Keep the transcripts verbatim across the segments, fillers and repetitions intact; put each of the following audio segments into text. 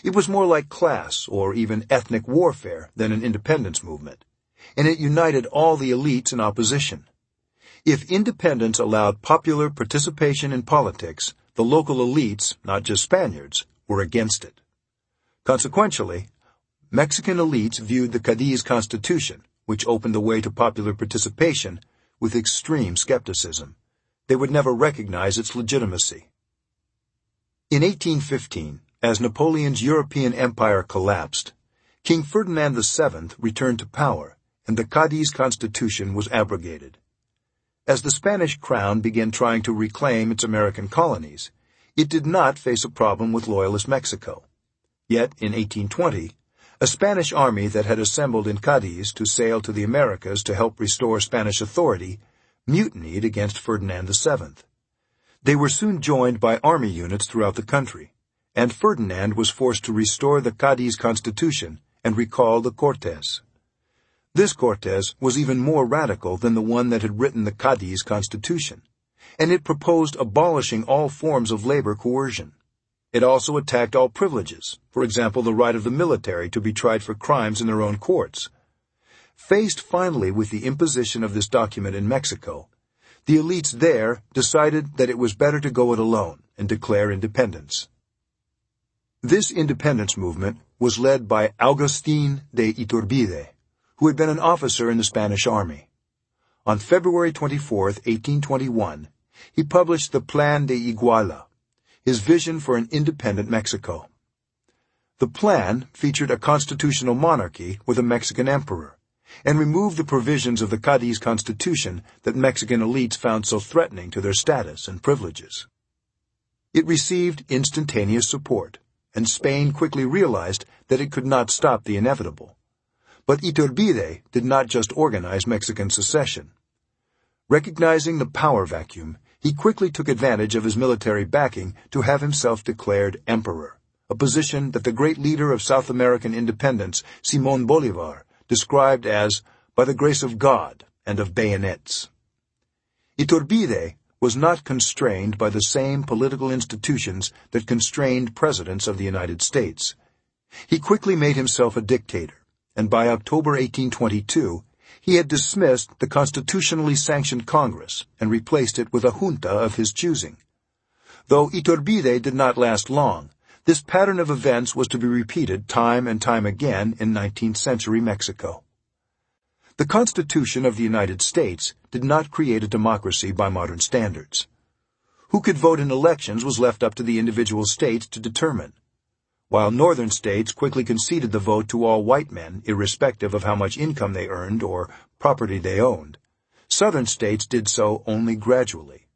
It was more like class or even ethnic warfare than an independence movement, and it united all the elites in opposition. If independence allowed popular participation in politics, the local elites, not just Spaniards, were against it. Consequentially, Mexican elites viewed the Cadiz Constitution, which opened the way to popular participation, with extreme skepticism. They would never recognize its legitimacy. In eighteen fifteen, as Napoleon's European empire collapsed, King Ferdinand the Seventh returned to power, and the Cadiz Constitution was abrogated. As the Spanish crown began trying to reclaim its American colonies, it did not face a problem with loyalist Mexico. Yet, in eighteen twenty, a Spanish army that had assembled in Cadiz to sail to the Americas to help restore Spanish authority mutinied against Ferdinand the Seventh. They were soon joined by army units throughout the country, and Ferdinand was forced to restore the Cadiz Constitution and recall the Cortes. This Cortes was even more radical than the one that had written the Cadiz Constitution, and it proposed abolishing all forms of labor coercion. It also attacked all privileges, for example the right of the military to be tried for crimes in their own courts. Faced finally with the imposition of this document in Mexico, the elites there decided that it was better to go it alone and declare independence. This independence movement was led by Agustín de Iturbide, who had been an officer in the Spanish army. On February twenty-fourth, eighteen twenty-one, he published the Plan de Iguala, his vision for an independent Mexico. The plan featured a constitutional monarchy with a Mexican emperor, and removed the provisions of the Cadiz Constitution that Mexican elites found so threatening to their status and privileges. It received instantaneous support, and Spain quickly realized that it could not stop the inevitable. But Iturbide did not just organize Mexican secession. Recognizing the power vacuum, he quickly took advantage of his military backing to have himself declared emperor, a position that the great leader of South American independence, Simón Bolívar, described as, by the grace of God and of bayonets. Iturbide was not constrained by the same political institutions that constrained presidents of the United States. He quickly made himself a dictator, and by October eighteen twenty-two, he had dismissed the constitutionally sanctioned Congress and replaced it with a junta of his choosing. Though Iturbide did not last long, this pattern of events was to be repeated time and time again in nineteenth century Mexico. The Constitution of the United States did not create a democracy by modern standards. Who could vote in elections was left up to the individual states to determine. While northern states quickly conceded the vote to all white men, irrespective of how much income they earned or property they owned, southern states did so only gradually.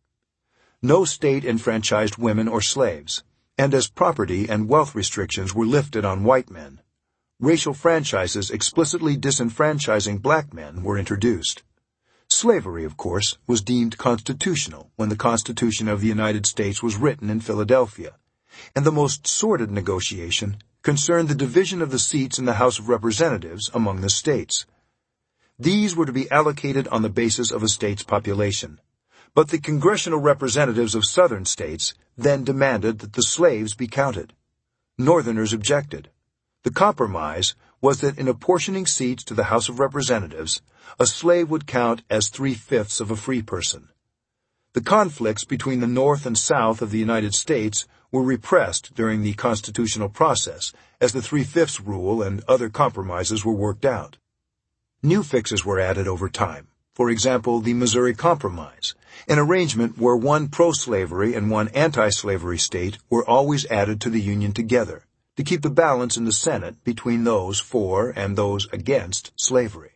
No state enfranchised women or slaves, and as property and wealth restrictions were lifted on white men, racial franchises explicitly disenfranchising black men were introduced. Slavery, of course, was deemed constitutional when the Constitution of the United States was written in Philadelphia, and the most sordid negotiation concerned the division of the seats in the House of Representatives among the states. These were to be allocated on the basis of a state's population. But the congressional representatives of southern states then demanded that the slaves be counted. Northerners objected. The compromise was that in apportioning seats to the House of Representatives, a slave would count as three-fifths of a free person. The conflicts between the North and South of the United States were repressed during the constitutional process as the three-fifths rule and other compromises were worked out. New fixes were added over time. For example, the Missouri Compromise, an arrangement where one pro-slavery and one anti-slavery state were always added to the Union together, to keep the balance in the Senate between those for and those against slavery.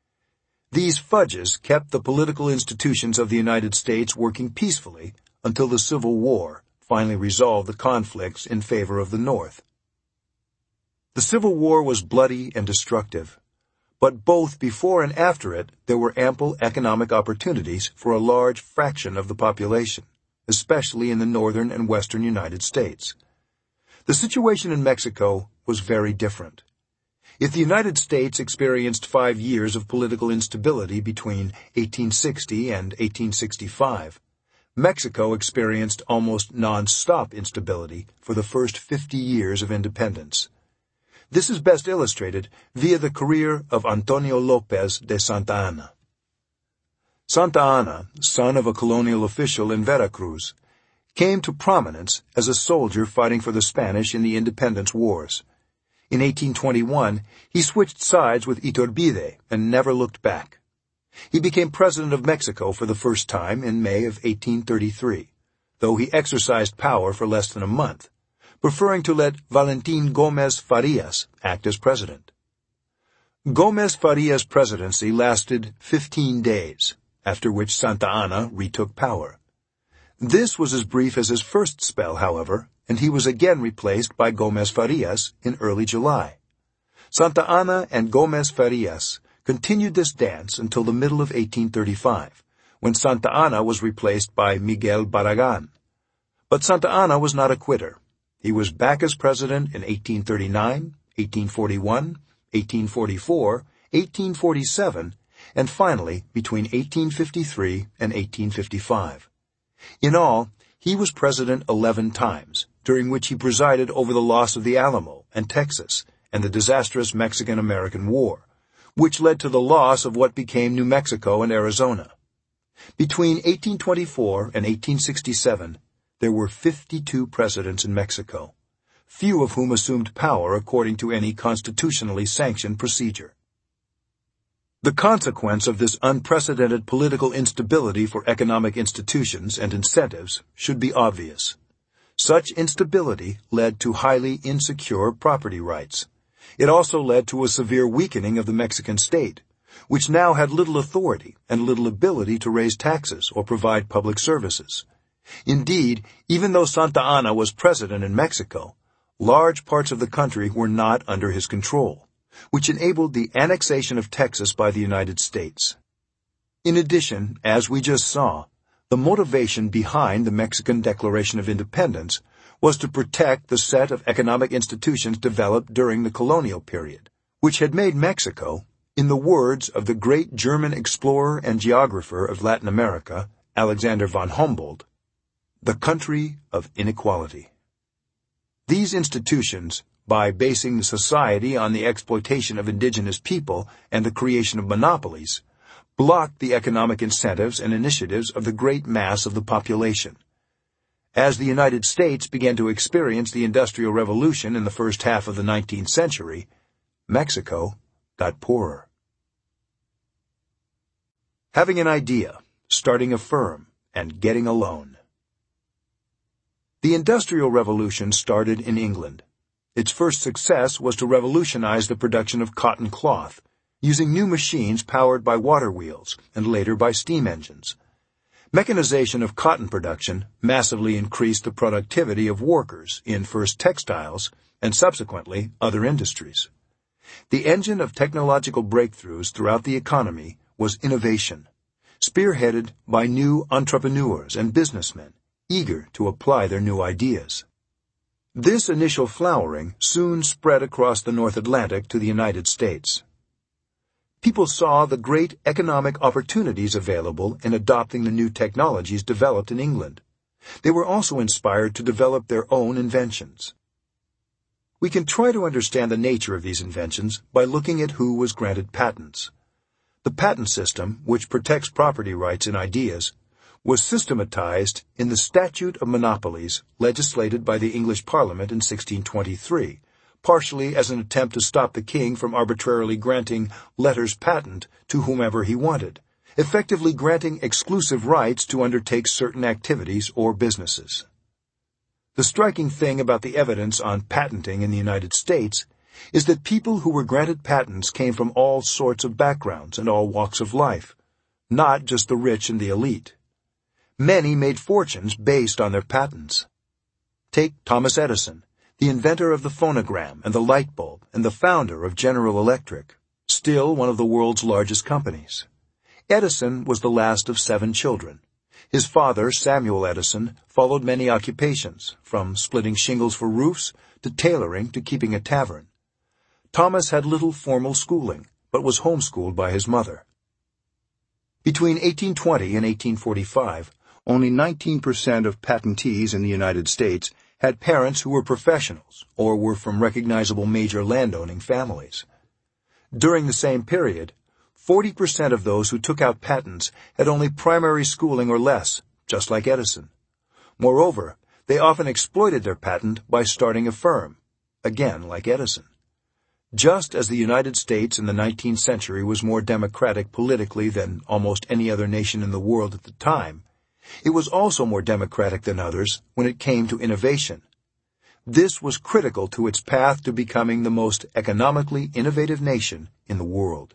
These fudges kept the political institutions of the United States working peacefully until the Civil War finally resolved the conflicts in favor of the North. The Civil War was bloody and destructive. But both before and after it, there were ample economic opportunities for a large fraction of the population, especially in the northern and western United States. The situation in Mexico was very different. If the United States experienced five years of political instability between eighteen sixty and eighteen sixty-five, Mexico experienced almost non-stop instability for the first fifty years of independence. This is best illustrated via the career of Antonio Lopez de Santa Anna. Santa Anna, son of a colonial official in Veracruz, came to prominence as a soldier fighting for the Spanish in the independence wars. In eighteen twenty-one, he switched sides with Iturbide and never looked back. He became president of Mexico for the first time in May of eighteen thirty-three, though he exercised power for less than a month, preferring to let Valentin Gómez Farias act as president. Gómez Farias' presidency lasted fifteen days, after which Santa Anna retook power. This was as brief as his first spell, however, and he was again replaced by Gómez Farias in early July. Santa Anna and Gómez Farias continued this dance until the middle of eighteen thirty-five, when Santa Anna was replaced by Miguel Barragán. But Santa Anna was not a quitter. He was back as president in eighteen thirty-nine, eighteen forty-one, eighteen forty-four, eighteen forty-seven, and finally between eighteen fifty-three and eighteen fifty-five. In all, he was president eleven times, during which he presided over the loss of the Alamo and Texas and the disastrous Mexican-American War, which led to the loss of what became New Mexico and Arizona. Between eighteen twenty-four and eighteen sixty-seven, there were fifty-two presidents in Mexico, few of whom assumed power according to any constitutionally sanctioned procedure. The consequence of this unprecedented political instability for economic institutions and incentives should be obvious. Such instability led to highly insecure property rights. It also led to a severe weakening of the Mexican state, which now had little authority and little ability to raise taxes or provide public services. Indeed, even though Santa Anna was president in Mexico, large parts of the country were not under his control, which enabled the annexation of Texas by the United States. In addition, as we just saw, the motivation behind the Mexican Declaration of Independence was to protect the set of economic institutions developed during the colonial period, which had made Mexico, in the words of the great German explorer and geographer of Latin America, Alexander von Humboldt, the country of inequality. These institutions, by basing the society on the exploitation of indigenous people and the creation of monopolies, blocked the economic incentives and initiatives of the great mass of the population. As the United States began to experience the Industrial Revolution in the first half of the nineteenth century, Mexico got poorer. Having an idea, starting a firm, and getting a loan. The Industrial Revolution started in England. Its first success was to revolutionize the production of cotton cloth, using new machines powered by water wheels and later by steam engines. Mechanization of cotton production massively increased the productivity of workers in first textiles and subsequently other industries. The engine of technological breakthroughs throughout the economy was innovation, spearheaded by new entrepreneurs and businessmen eager to apply their new ideas. This initial flowering soon spread across the North Atlantic to the United States. People saw the great economic opportunities available in adopting the new technologies developed in England. They were also inspired to develop their own inventions. We can try to understand the nature of these inventions by looking at who was granted patents. The patent system, which protects property rights in ideas, was systematized in the Statute of Monopolies legislated by the English Parliament in sixteen twenty-three, partially as an attempt to stop the king from arbitrarily granting letters patent to whomever he wanted, effectively granting exclusive rights to undertake certain activities or businesses. The striking thing about the evidence on patenting in the United States is that people who were granted patents came from all sorts of backgrounds and all walks of life, not just the rich and the elite. Many made fortunes based on their patents. Take Thomas Edison, the inventor of the phonogram and the light bulb and the founder of General Electric, still one of the world's largest companies. Edison was the last of seven children. His father, Samuel Edison, followed many occupations, from splitting shingles for roofs to tailoring to keeping a tavern. Thomas had little formal schooling, but was homeschooled by his mother. Between eighteen twenty and eighteen forty-five, only nineteen percent of patentees in the United States had parents who were professionals or were from recognizable major landowning families. During the same period, forty percent of those who took out patents had only primary schooling or less, just like Edison. Moreover, they often exploited their patent by starting a firm, again like Edison. Just as the United States in the nineteenth century was more democratic politically than almost any other nation in the world at the time, it was also more democratic than others when it came to innovation. This was critical to its path to becoming the most economically innovative nation in the world.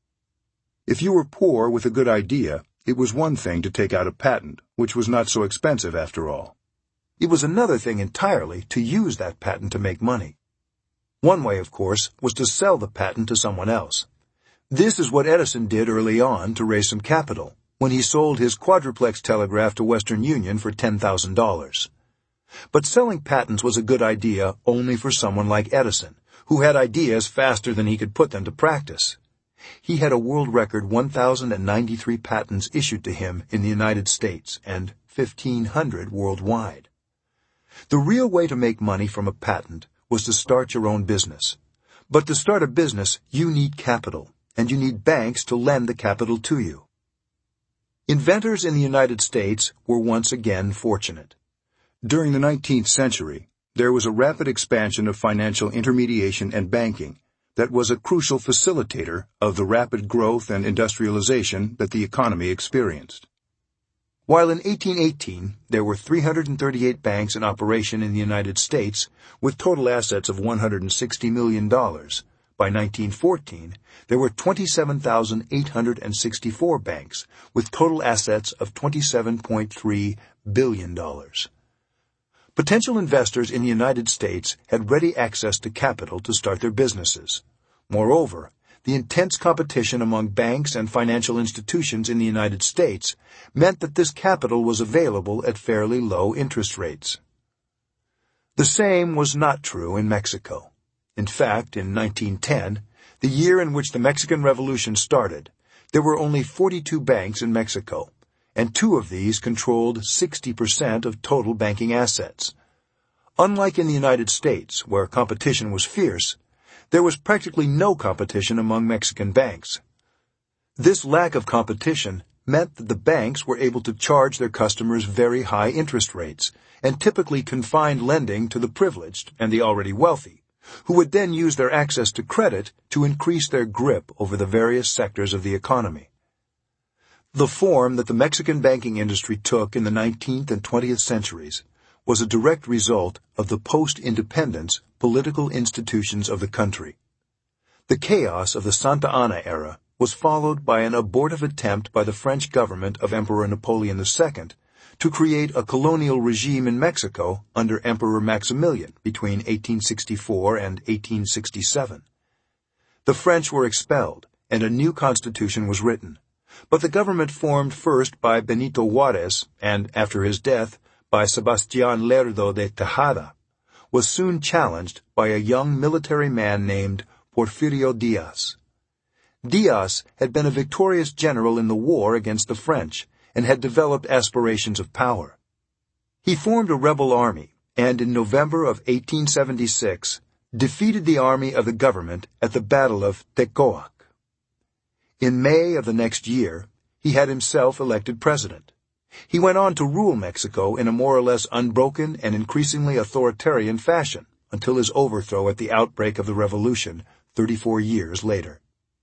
If you were poor with a good idea, it was one thing to take out a patent, which was not so expensive after all. It was another thing entirely to use that patent to make money. One way, of course, was to sell the patent to someone else. This is what Edison did early on to raise some capital, when he sold his quadruplex telegraph to Western Union for ten thousand dollars. But selling patents was a good idea only for someone like Edison, who had ideas faster than he could put them to practice. He had a world record one thousand ninety-three patents issued to him in the United States and fifteen hundred worldwide. The real way to make money from a patent was to start your own business. But to start a business, you need capital, and you need banks to lend the capital to you. Inventors in the United States were once again fortunate. During the nineteenth century, there was a rapid expansion of financial intermediation and banking that was a crucial facilitator of the rapid growth and industrialization that the economy experienced. While in eighteen eighteen there were three hundred thirty-eight banks in operation in the United States with total assets of one hundred sixty million dollars, by nineteen fourteen there were twenty-seven thousand eight hundred sixty-four banks with total assets of twenty-seven point three billion dollars. Potential investors in the United States had ready access to capital to start their businesses. Moreover, the intense competition among banks and financial institutions in the United States meant that this capital was available at fairly low interest rates. The same was not true in Mexico. In fact, in nineteen ten, the year in which the Mexican Revolution started, there were only forty-two banks in Mexico, and two of these controlled sixty percent of total banking assets. Unlike in the United States, where competition was fierce, there was practically no competition among Mexican banks. This lack of competition meant that the banks were able to charge their customers very high interest rates, and typically confined lending to the privileged and the already wealthy, who would then use their access to credit to increase their grip over the various sectors of the economy. The form that the Mexican banking industry took in the nineteenth and twentieth centuries was a direct result of the post-independence political institutions of the country. The chaos of the Santa Anna era was followed by an abortive attempt by the French government of Emperor Napoleon the Second to create a colonial regime in Mexico under Emperor Maximilian between eighteen sixty-four and eighteen sixty-seven. The French were expelled, and a new constitution was written. But the government formed first by Benito Juarez and, after his death, by Sebastián Lerdo de Tejada, was soon challenged by a young military man named Porfirio Díaz. Díaz had been a victorious general in the war against the French and had developed aspirations of power. He formed a rebel army and, in November of eighteen seventy-six, defeated the army of the government at the Battle of Tecoac. In May of the next year, he had himself elected president. He went on to rule Mexico in a more or less unbroken and increasingly authoritarian fashion until his overthrow at the outbreak of the revolution thirty-four years later.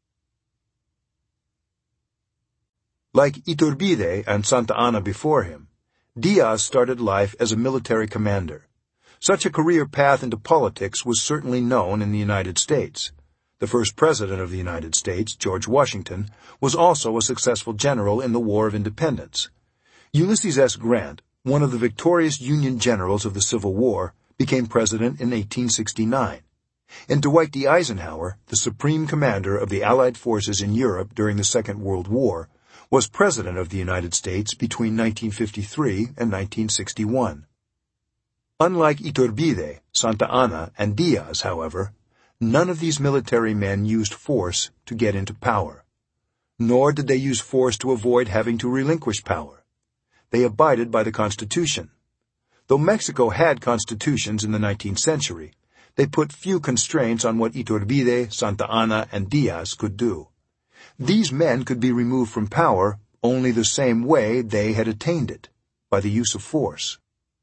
Like Iturbide and Santa Anna before him, Díaz started life as a military commander. Such a career path into politics was certainly known in the United States. The first president of the United States, George Washington, was also a successful general in the War of Independence. Ulysses S. Grant, one of the victorious Union generals of the Civil War, became president in eighteen sixty-nine. And Dwight D. Eisenhower, the supreme commander of the Allied forces in Europe during the Second World War, was president of the United States between nineteen fifty-three and nineteen sixty-one. Unlike Iturbide, Santa Anna, and Díaz, however, none of these military men used force to get into power. Nor did they use force to avoid having to relinquish power. they abided by the Constitution. Though Mexico had constitutions in the nineteenth century, they put few constraints on what Iturbide, Santa Anna, and Diaz could do. These men could be removed from power only the same way they had attained it, by the use of force.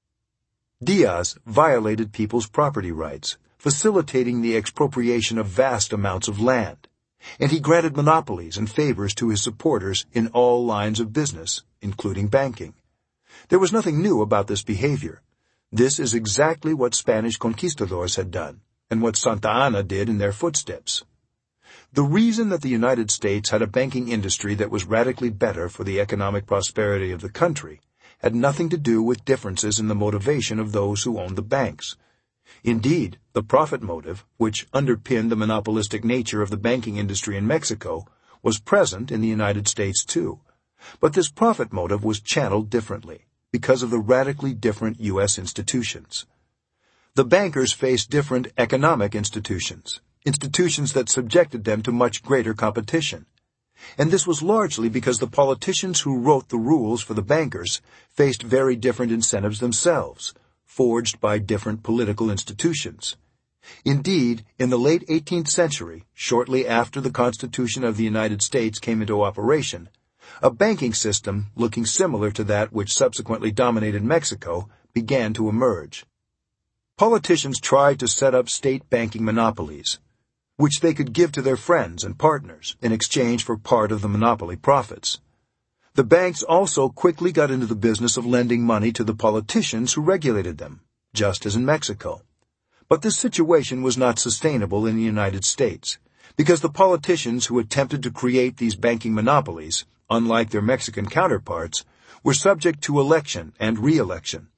Diaz violated people's property rights, facilitating the expropriation of vast amounts of land, and he granted monopolies and favors to his supporters in all lines of business, including banking. There was nothing new about this behavior. This is exactly what Spanish conquistadors had done, and what Santa Anna did in their footsteps. The reason that the United States had a banking industry that was radically better for the economic prosperity of the country had nothing to do with differences in the motivation of those who owned the banks. Indeed, the profit motive, which underpinned the monopolistic nature of the banking industry in Mexico, was present in the United States too. But this profit motive was channeled differently, because of the radically different U S institutions. The bankers faced different economic institutions, institutions that subjected them to much greater competition. And this was largely because the politicians who wrote the rules for the bankers faced very different incentives themselves, forged by different political institutions. Indeed, in the late eighteenth century, shortly after the Constitution of the United States came into operation, a banking system looking similar to that which subsequently dominated Mexico began to emerge. Politicians tried to set up state banking monopolies, which they could give to their friends and partners in exchange for part of the monopoly profits. The banks also quickly got into the business of lending money to the politicians who regulated them, just as in Mexico. But this situation was not sustainable in the United States, because the politicians who attempted to create these banking monopolies, unlike their Mexican counterparts, were subject to election and re-election.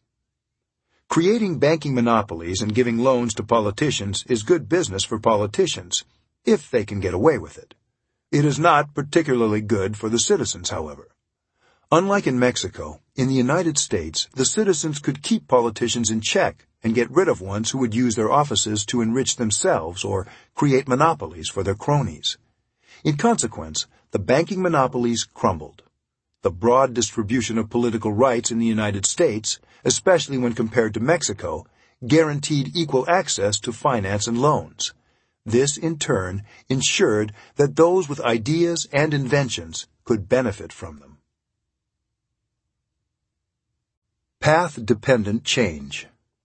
Creating banking monopolies and giving loans to politicians is good business for politicians, if they can get away with it. It is not particularly good for the citizens, however. Unlike in Mexico, in the United States, the citizens could keep politicians in check and get rid of ones who would use their offices to enrich themselves or create monopolies for their cronies. In consequence, the banking monopolies crumbled. The broad distribution of political rights in the United States, especially when compared to Mexico, guaranteed equal access to finance and loans. This, in turn, ensured that those with ideas and inventions could benefit from them. Path-dependent change.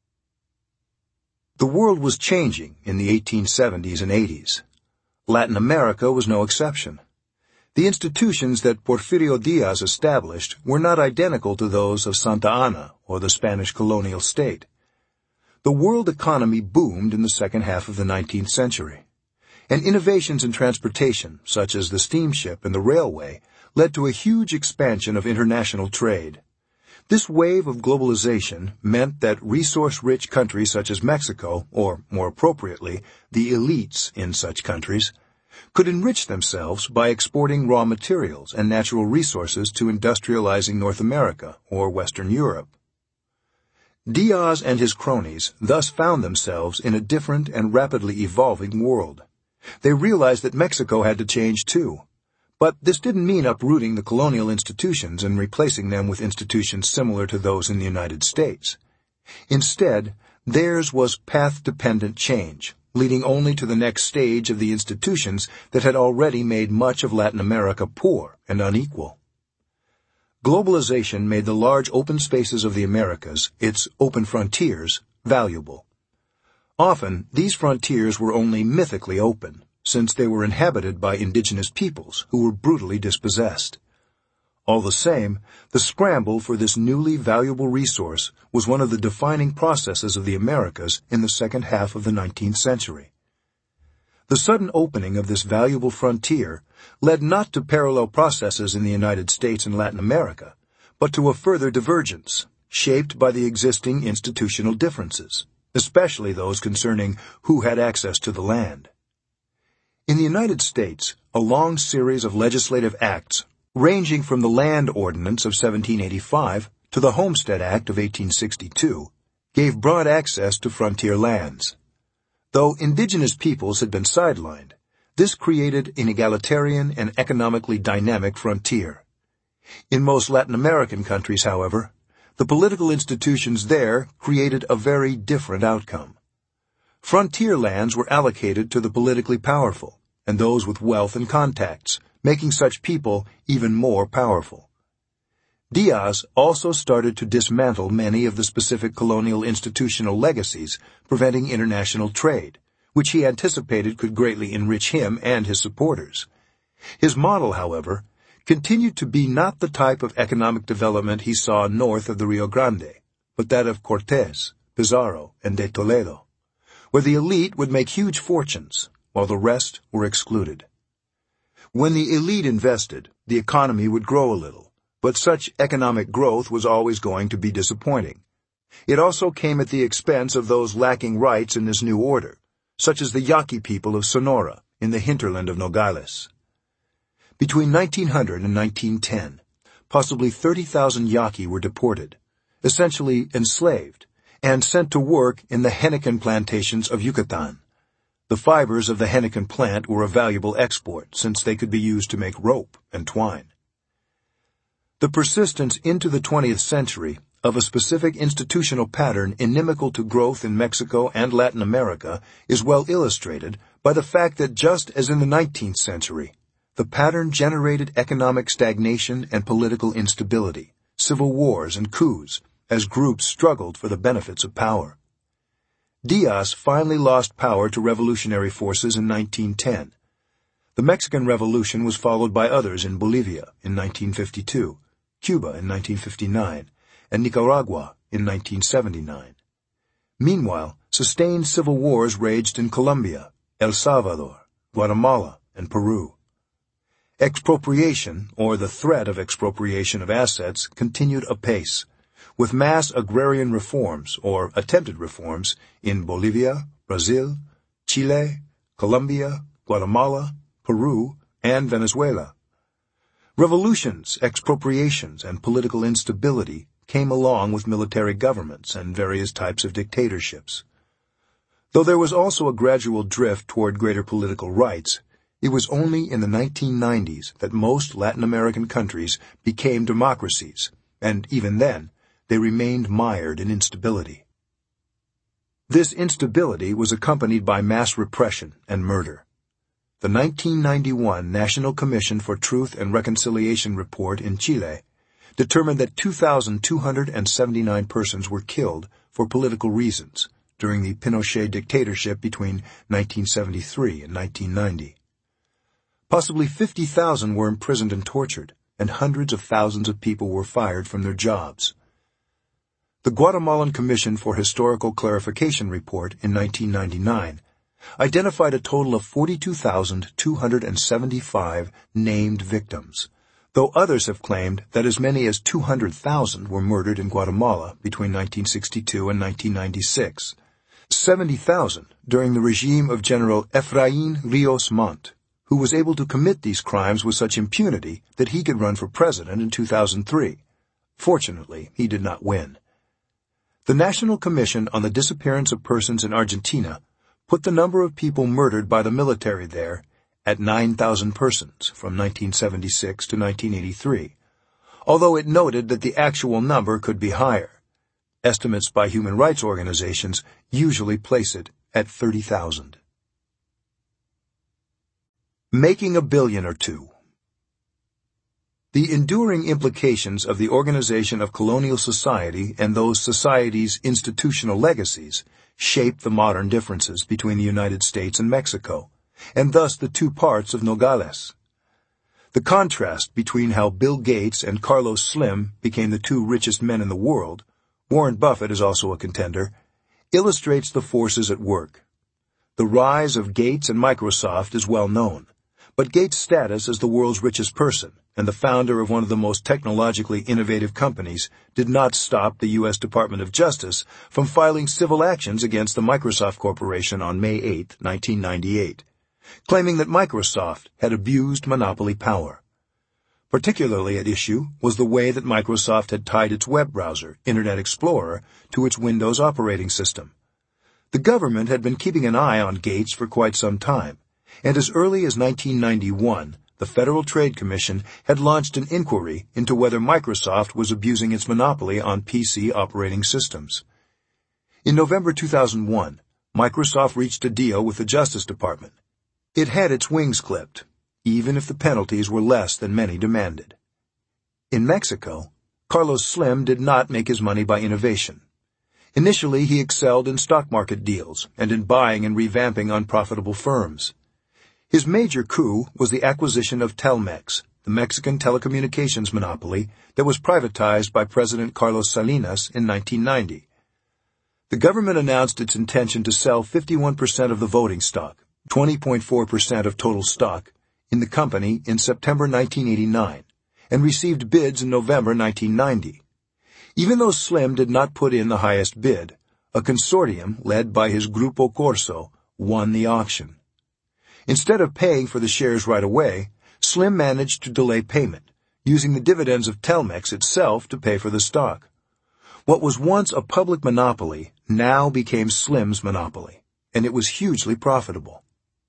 The world was changing in the eighteen seventies and eighties. Latin America was no exception. The institutions that Porfirio Diaz established were not identical to those of Santa Anna or the Spanish colonial state. The world economy boomed in the second half of the nineteenth century, and innovations in transportation, such as the steamship and the railway, led to a huge expansion of international trade. This wave of globalization meant that resource-rich countries such as Mexico, or more appropriately, the elites in such countries, could enrich themselves by exporting raw materials and natural resources to industrializing North America or Western Europe. Diaz and his cronies thus found themselves in a different and rapidly evolving world. They realized that Mexico had to change too. But this didn't mean uprooting the colonial institutions and replacing them with institutions similar to those in the United States. Instead, theirs was path-dependent change, leading only to the next stage of the institutions that had already made much of Latin America poor and unequal. Globalization made the large open spaces of the Americas, its open frontiers, valuable. Often, these frontiers were only mythically open, since they were inhabited by indigenous peoples who were brutally dispossessed. All the same, the scramble for this newly valuable resource was one of the defining processes of the Americas in the second half of the nineteenth century. The sudden opening of this valuable frontier led not to parallel processes in the United States and Latin America, but to a further divergence, shaped by the existing institutional differences, especially those concerning who had access to the land. In the United States, a long series of legislative acts, ranging from the Land Ordinance of seventeen eighty-five to the Homestead Act of eighteen sixty-two, gave broad access to frontier lands. Though indigenous peoples had been sidelined, this created an egalitarian and economically dynamic frontier. In most Latin American countries, however, the political institutions there created a very different outcome. Frontier lands were allocated to the politically powerful and those with wealth and contacts, making such people even more powerful. Diaz also started to dismantle many of the specific colonial institutional legacies preventing international trade, which he anticipated could greatly enrich him and his supporters. His model, however, continued to be not the type of economic development he saw north of the Rio Grande, but that of Cortés, Pizarro, and de Toledo, where the elite would make huge fortunes, while the rest were excluded. When the elite invested, the economy would grow a little, but such economic growth was always going to be disappointing. It also came at the expense of those lacking rights in this new order, such as the Yaqui people of Sonora in the hinterland of Nogales. Between nineteen hundred and nineteen ten, possibly thirty thousand Yaqui were deported, essentially enslaved, and sent to work in the henequen plantations of Yucatan. The fibers of the henequen plant were a valuable export, since they could be used to make rope and twine. The persistence into the twentieth century of a specific institutional pattern inimical to growth in Mexico and Latin America is well illustrated by the fact that just as in the nineteenth century, the pattern generated economic stagnation and political instability, civil wars and coups, as groups struggled for the benefits of power. Diaz finally lost power to revolutionary forces in nineteen ten. The Mexican Revolution was followed by others in Bolivia in nineteen fifty-two, Cuba in nineteen fifty-nine, and Nicaragua in nineteen seventy-nine. Meanwhile, sustained civil wars raged in Colombia, El Salvador, Guatemala, and Peru. Expropriation, or the threat of expropriation of assets, continued apace, with mass agrarian reforms, or attempted reforms, in Bolivia, Brazil, Chile, Colombia, Guatemala, Peru, and Venezuela. Revolutions, expropriations, and political instability came along with military governments and various types of dictatorships. Though there was also a gradual drift toward greater political rights, it was only in the nineteen nineties that most Latin American countries became democracies, and even then, they remained mired in instability. This instability was accompanied by mass repression and murder. The nineteen ninety-one National Commission for Truth and Reconciliation report in Chile determined that two thousand two hundred seventy-nine persons were killed for political reasons during the Pinochet dictatorship between nineteen seventy-three and nineteen ninety. Possibly fifty thousand were imprisoned and tortured, and hundreds of thousands of people were fired from their jobs. The Guatemalan Commission for Historical Clarification report in nineteen ninety-nine identified a total of forty-two thousand two hundred seventy-five named victims, though others have claimed that as many as two hundred thousand were murdered in Guatemala between nineteen sixty-two and nineteen ninety-six, seventy thousand during the regime of General Efraín Ríos Montt, who was able to commit these crimes with such impunity that he could run for president in two thousand three. Fortunately, he did not win. The National Commission on the Disappearance of Persons in Argentina put the number of people murdered by the military there at nine thousand persons from nineteen seventy-six to nineteen eighty-three, although it noted that the actual number could be higher. Estimates by human rights organizations usually place it at thirty thousand. Making a billion or two. The enduring implications of the organization of colonial society and those societies' institutional legacies shape the modern differences between the United States and Mexico, and thus the two parts of Nogales. The contrast between how Bill Gates and Carlos Slim became the two richest men in the world, Warren Buffett is also a contender, illustrates the forces at work. The rise of Gates and Microsoft is well known, but Gates' status as the world's richest person and the founder of one of the most technologically innovative companies did not stop the U S Department of Justice from filing civil actions against the Microsoft Corporation on May eighth, nineteen ninety-eight, claiming that Microsoft had abused monopoly power. Particularly at issue was the way that Microsoft had tied its web browser, Internet Explorer, to its Windows operating system. The government had been keeping an eye on Gates for quite some time, and as early as nineteen ninety-one, the Federal Trade Commission had launched an inquiry into whether Microsoft was abusing its monopoly on P C operating systems. In November two thousand one, Microsoft reached a deal with the Justice Department. It had its wings clipped, even if the penalties were less than many demanded. In Mexico, Carlos Slim did not make his money by innovation. Initially, he excelled in stock market deals and in buying and revamping unprofitable firms. His major coup was the acquisition of Telmex, the Mexican telecommunications monopoly that was privatized by President Carlos Salinas in nineteen ninety. The government announced its intention to sell fifty-one percent of the voting stock, twenty point four percent of total stock, in the company in September nineteen eighty-nine, and received bids in November nineteen ninety. Even though Slim did not put in the highest bid, a consortium led by his Grupo Corso won the auction. Instead of paying for the shares right away, Slim managed to delay payment, using the dividends of Telmex itself to pay for the stock. What was once a public monopoly now became Slim's monopoly, and it was hugely profitable.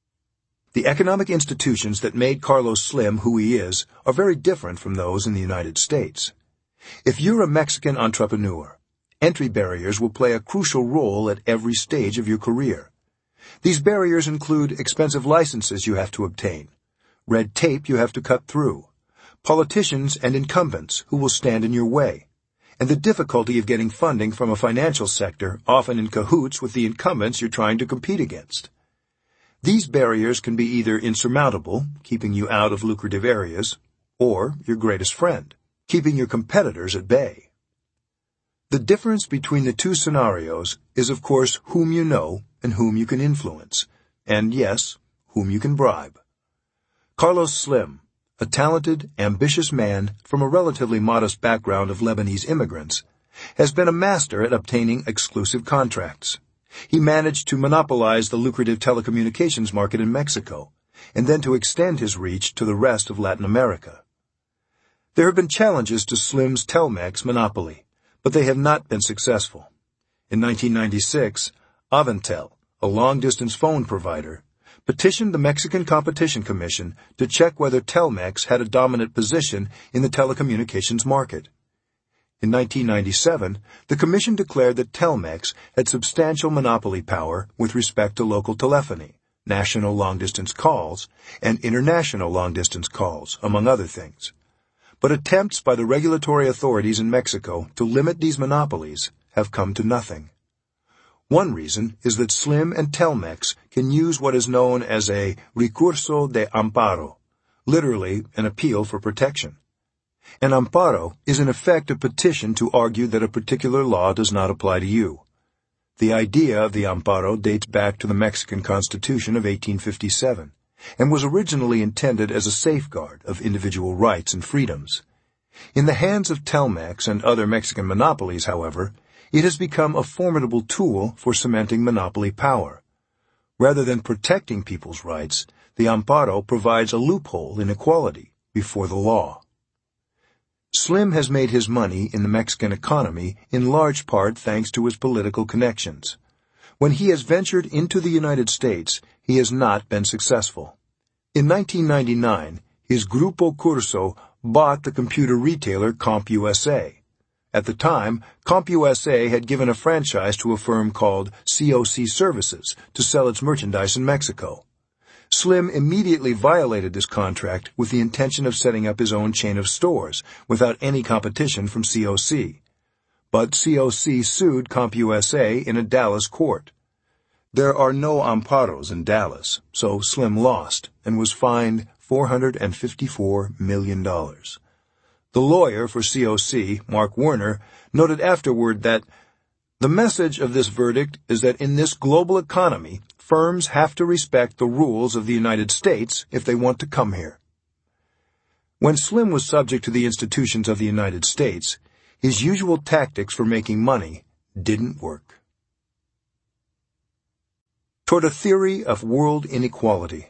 The economic institutions that made Carlos Slim who he is are very different from those in the United States. If you're a Mexican entrepreneur, entry barriers will play a crucial role at every stage of your career. These barriers include expensive licenses you have to obtain, red tape you have to cut through, politicians and incumbents who will stand in your way, and the difficulty of getting funding from a financial sector often in cahoots with the incumbents you're trying to compete against. These barriers can be either insurmountable, keeping you out of lucrative areas, or your greatest friend, keeping your competitors at bay. The difference between the two scenarios is, of course, whom you know and whom you can influence, and, yes, whom you can bribe. Carlos Slim, a talented, ambitious man from a relatively modest background of Lebanese immigrants, has been a master at obtaining exclusive contracts. He managed to monopolize the lucrative telecommunications market in Mexico, and then to extend his reach to the rest of Latin America. There have been challenges to Slim's Telmex monopoly, but they have not been successful. In nineteen ninety-six, Avantel, a long-distance phone provider, petitioned the Mexican Competition Commission to check whether Telmex had a dominant position in the telecommunications market. In nineteen ninety-seven, the Commission declared that Telmex had substantial monopoly power with respect to local telephony, national long-distance calls, and international long-distance calls, among other things. But attempts by the regulatory authorities in Mexico to limit these monopolies have come to nothing. One reason is that Slim and Telmex can use what is known as a recurso de amparo, literally an appeal for protection. An amparo is in effect a petition to argue that a particular law does not apply to you. The idea of the amparo dates back to the Mexican Constitution of eighteen fifty-seven. And was originally intended as a safeguard of individual rights and freedoms. In the hands of Telmex and other Mexican monopolies, however, it has become a formidable tool for cementing monopoly power. Rather than protecting people's rights, the amparo provides a loophole in equality before the law. Slim has made his money in the Mexican economy in large part thanks to his political connections. When he has ventured into the United States, he has not been successful. In nineteen ninety-nine, his Grupo Corso bought the computer retailer CompUSA. At the time, CompUSA had given a franchise to a firm called C O C Services to sell its merchandise in Mexico. Slim immediately violated this contract with the intention of setting up his own chain of stores without any competition from C O C. But C O C sued CompUSA in a Dallas court. There are no amparos in Dallas, so Slim lost and was fined four hundred fifty-four million dollars. The lawyer for C O C, Mark Werner, noted afterward that the message of this verdict is that in this global economy, firms have to respect the rules of the United States if they want to come here. When Slim was subject to the institutions of the United States, his usual tactics for making money didn't work. Toward a theory of world inequality.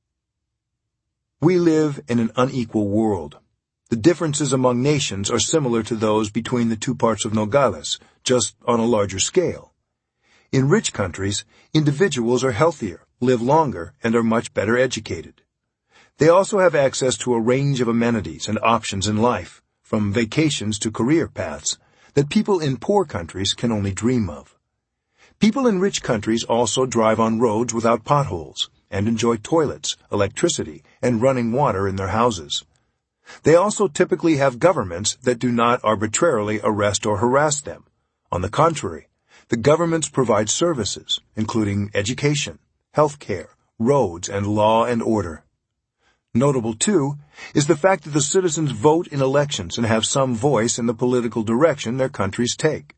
We live in an unequal world. The differences among nations are similar to those between the two parts of Nogales, just on a larger scale. In rich countries, individuals are healthier, live longer, and are much better educated. They also have access to a range of amenities and options in life, from vacations to career paths, that people in poor countries can only dream of. People in rich countries also drive on roads without potholes and enjoy toilets, electricity, and running water in their houses. They also typically have governments that do not arbitrarily arrest or harass them. On the contrary, the governments provide services, including education, health care, roads, and law and order. Notable, too, is the fact that the citizens vote in elections and have some voice in the political direction their countries take.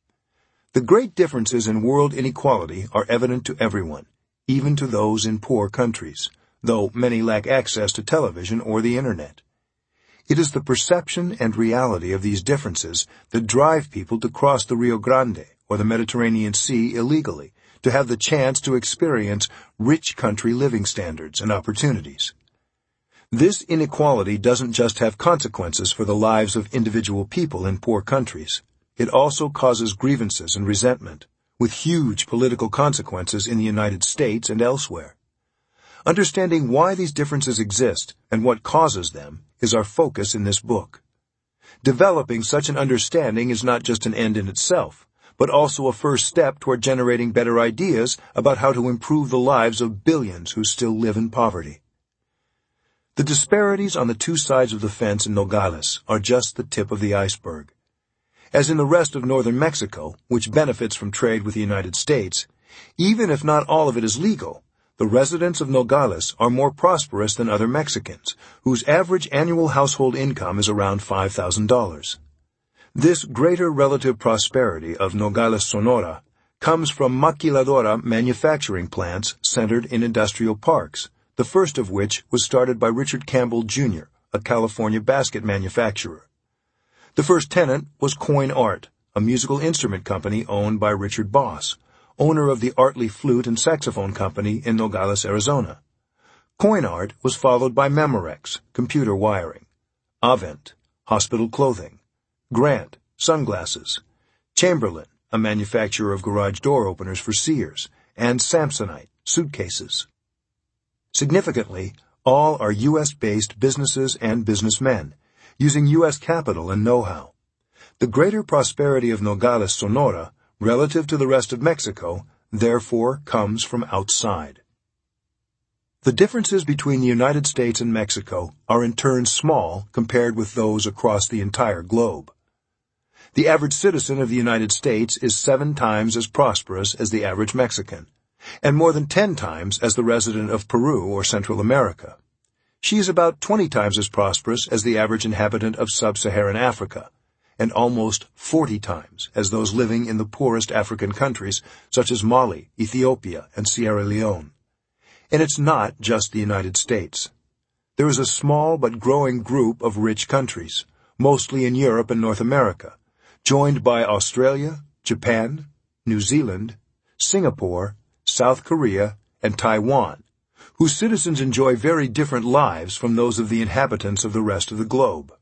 The great differences in world inequality are evident to everyone, even to those in poor countries, though many lack access to television or the Internet. It is the perception and reality of these differences that drive people to cross the Rio Grande or the Mediterranean Sea illegally to have the chance to experience rich country living standards and opportunities. This inequality doesn't just have consequences for the lives of individual people in poor countries. It also causes grievances and resentment, with huge political consequences in the United States and elsewhere. Understanding why these differences exist and what causes them is our focus in this book. Developing such an understanding is not just an end in itself, but also a first step toward generating better ideas about how to improve the lives of billions who still live in poverty. The disparities on the two sides of the fence in Nogales are just the tip of the iceberg. As in the rest of northern Mexico, which benefits from trade with the United States, even if not all of it is legal, the residents of Nogales are more prosperous than other Mexicans, whose average annual household income is around five thousand dollars. This greater relative prosperity of Nogales, Sonora, comes from maquiladora manufacturing plants centered in industrial parks, the first of which was started by Richard Campbell, Junior, a California basket manufacturer. The first tenant was Coin Art, a musical instrument company owned by Richard Boss, owner of the Artley Flute and Saxophone Company in Nogales, Arizona. Coin Art was followed by Memorex, computer wiring, Avent, hospital clothing, Grant, sunglasses, Chamberlain, a manufacturer of garage door openers for Sears, and Samsonite, suitcases. Significantly, all are U S-based businesses and businessmen, using U S capital and know-how. The greater prosperity of Nogales, Sonora, relative to the rest of Mexico, therefore comes from outside. The differences between the United States and Mexico are in turn small compared with those across the entire globe. The average citizen of the United States is seven times as prosperous as the average Mexican, and more than ten times as the resident of Peru or Central America. She is about twenty times as prosperous as the average inhabitant of sub-Saharan Africa, and almost forty times as those living in the poorest African countries such as Mali, Ethiopia, and Sierra Leone. And it's not just the United States. There is a small but growing group of rich countries, mostly in Europe and North America, joined by Australia, Japan, New Zealand, Singapore, South Korea, and Taiwan, whose citizens enjoy very different lives from those of the inhabitants of the rest of the globe.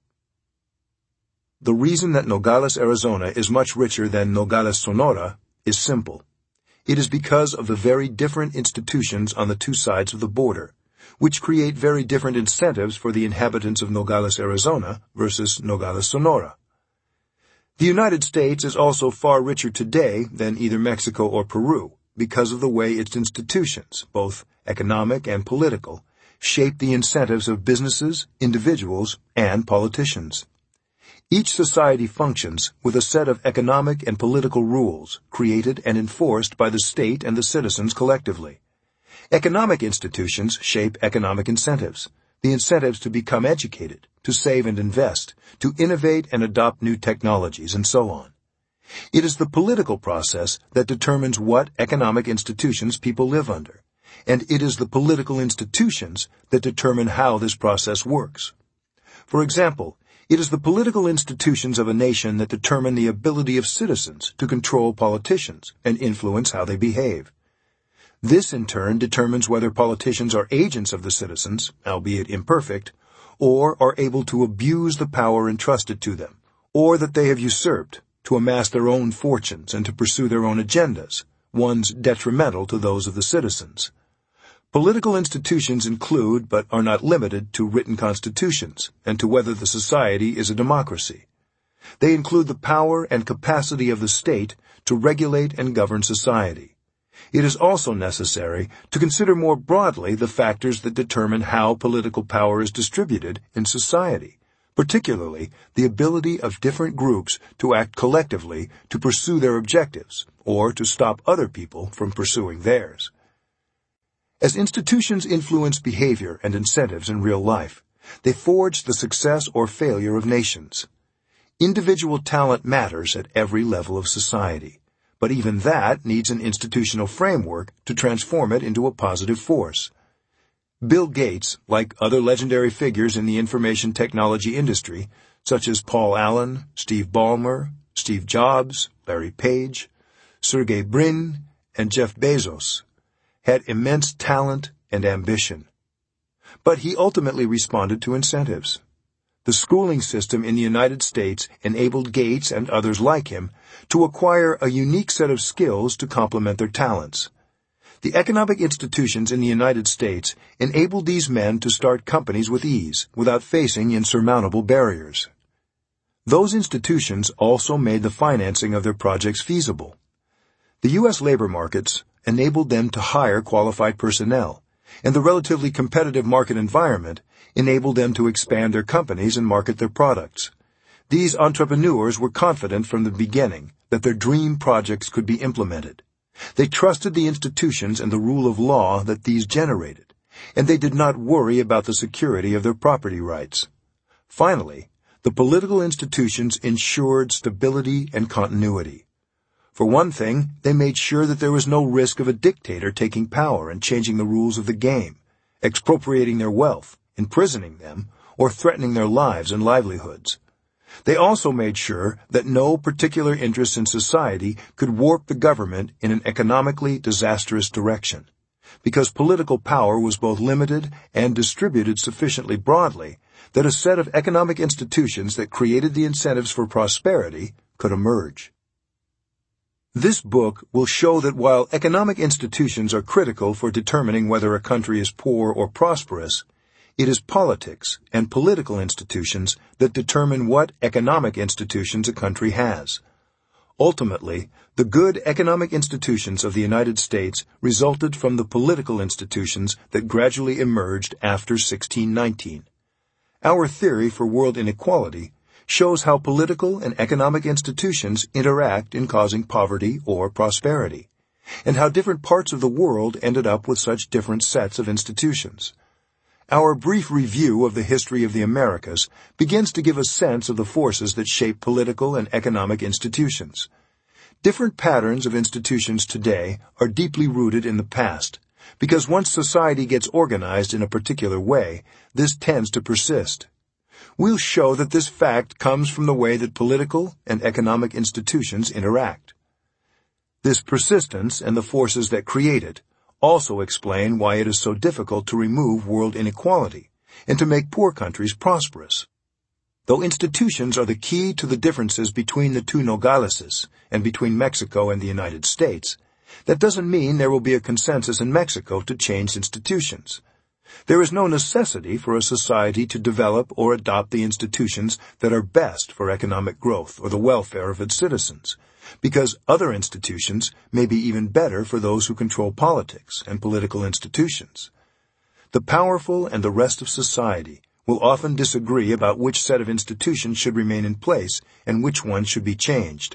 The reason that Nogales, Arizona is much richer than Nogales, Sonora is simple. It is because of the very different institutions on the two sides of the border, which create very different incentives for the inhabitants of Nogales, Arizona versus Nogales, Sonora. The United States is also far richer today than either Mexico or Peru, because of the way its institutions, both economic and political, shape the incentives of businesses, individuals, and politicians. Each society functions with a set of economic and political rules created and enforced by the state and the citizens collectively. Economic institutions shape economic incentives, the incentives to become educated, to save and invest, to innovate and adopt new technologies, and so on. It is the political process that determines what economic institutions people live under, and it is the political institutions that determine how this process works. For example, it is the political institutions of a nation that determine the ability of citizens to control politicians and influence how they behave. This, in turn, determines whether politicians are agents of the citizens, albeit imperfect, or are able to abuse the power entrusted to them, or that they have usurped to amass their own fortunes and to pursue their own agendas, ones detrimental to those of the citizens. Political institutions include, but are not limited to, written constitutions and to whether the society is a democracy. They include the power and capacity of the state to regulate and govern society. It is also necessary to consider more broadly the factors that determine how political power is distributed in society, particularly the ability of different groups to act collectively to pursue their objectives or to stop other people from pursuing theirs. As institutions influence behavior and incentives in real life, they forge the success or failure of nations. Individual talent matters at every level of society, but even that needs an institutional framework to transform it into a positive force. Bill Gates, like other legendary figures in the information technology industry, such as Paul Allen, Steve Ballmer, Steve Jobs, Larry Page, Sergey Brin, and Jeff Bezos, had immense talent and ambition. But he ultimately responded to incentives. The schooling system in the United States enabled Gates and others like him to acquire a unique set of skills to complement their talents. The economic institutions in the United States enabled these men to start companies with ease, without facing insurmountable barriers. Those institutions also made the financing of their projects feasible. The U S labor markets enabled them to hire qualified personnel, and the relatively competitive market environment enabled them to expand their companies and market their products. These entrepreneurs were confident from the beginning that their dream projects could be implemented. They trusted the institutions and the rule of law that these generated, and they did not worry about the security of their property rights. Finally, the political institutions ensured stability and continuity. For one thing, they made sure that there was no risk of a dictator taking power and changing the rules of the game, expropriating their wealth, imprisoning them, or threatening their lives and livelihoods. They also made sure that no particular interest in society could warp the government in an economically disastrous direction, because political power was both limited and distributed sufficiently broadly that a set of economic institutions that created the incentives for prosperity could emerge. This book will show that while economic institutions are critical for determining whether a country is poor or prosperous, it is politics and political institutions that determine what economic institutions a country has. Ultimately, the good economic institutions of the United States resulted from the political institutions that gradually emerged after sixteen nineteen. Our theory for world inequality shows how political and economic institutions interact in causing poverty or prosperity, and how different parts of the world ended up with such different sets of institutions. Our brief review of the history of the Americas begins to give a sense of the forces that shape political and economic institutions. Different patterns of institutions today are deeply rooted in the past, because once society gets organized in a particular way, this tends to persist. We'll show that this fact comes from the way that political and economic institutions interact. This persistence and the forces that create it also explain why it is so difficult to remove world inequality and to make poor countries prosperous. Though institutions are the key to the differences between the two Nogaleses and between Mexico and the United States, that doesn't mean there will be a consensus in Mexico to change institutions. There is no necessity for a society to develop or adopt the institutions that are best for economic growth or the welfare of its citizens, because other institutions may be even better for those who control politics and political institutions. The powerful and the rest of society will often disagree about which set of institutions should remain in place and which ones should be changed.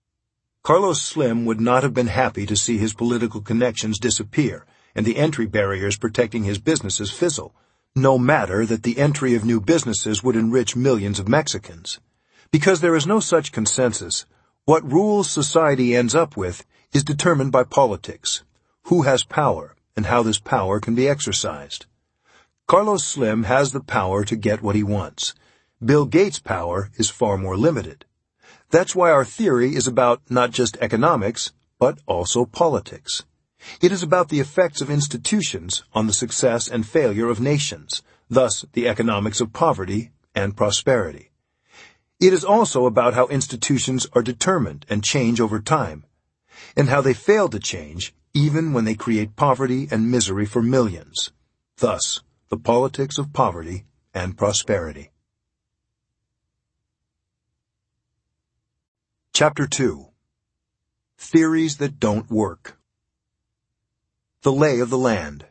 Carlos Slim would not have been happy to see his political connections disappear and the entry barriers protecting his businesses fizzle, no matter that the entry of new businesses would enrich millions of Mexicans. Because there is no such consensus, what rules society ends up with is determined by politics, who has power, and how this power can be exercised. Carlos Slim has the power to get what he wants. Bill Gates' power is far more limited. That's why our theory is about not just economics, but also politics. It is about the effects of institutions on the success and failure of nations, thus the economics of poverty and prosperity. It is also about how institutions are determined and change over time, and how they fail to change even when they create poverty and misery for millions. Thus, the politics of poverty and prosperity. Chapter two. Theories that don't work. The lay of the land.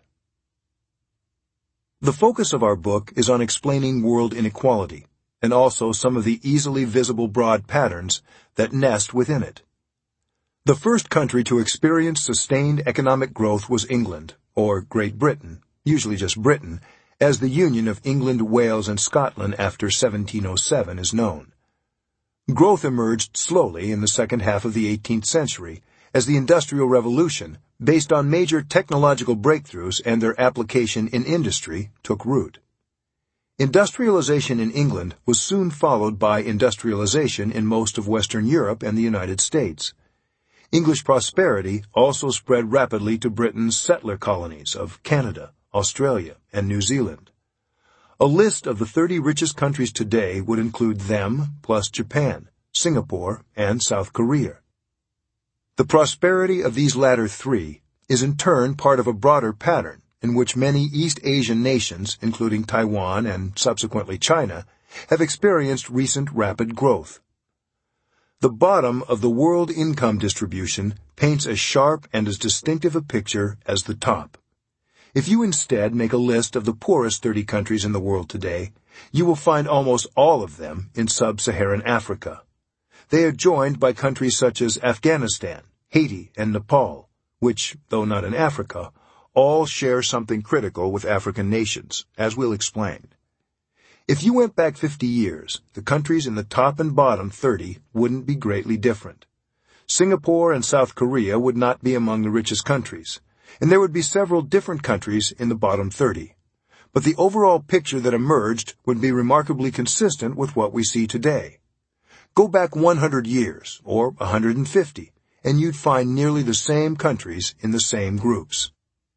The focus of our book is on explaining world inequality, and also some of the easily visible broad patterns that nest within it. The first country to experience sustained economic growth was England, or Great Britain, usually just Britain, as the union of England, Wales, and Scotland after seventeen oh seven is known. Growth emerged slowly in the second half of the eighteenth century as the Industrial Revolution, based on major technological breakthroughs and their application in industry, took root. Industrialization in England was soon followed by industrialization in most of Western Europe and the United States. English prosperity also spread rapidly to Britain's settler colonies of Canada, Australia, and New Zealand. A list of the thirty richest countries today would include them, plus Japan, Singapore, and South Korea. The prosperity of these latter three is in turn part of a broader pattern in which many East Asian nations, including Taiwan and subsequently China, have experienced recent rapid growth. The bottom of the world income distribution paints as sharp and as distinctive a picture as the top. If you instead make a list of the poorest thirty countries in the world today, you will find almost all of them in sub-Saharan Africa. They are joined by countries such as Afghanistan, Haiti, and Nepal, which, though not in Africa, all share something critical with African nations, as we'll explain. If you went back fifty years, the countries in the top and bottom thirty wouldn't be greatly different. Singapore and South Korea would not be among the richest countries, and there would be several different countries in the bottom thirty. But the overall picture that emerged would be remarkably consistent with what we see today. Go back one hundred years, or one hundred fifty, and you'd find nearly the same countries in the same groups.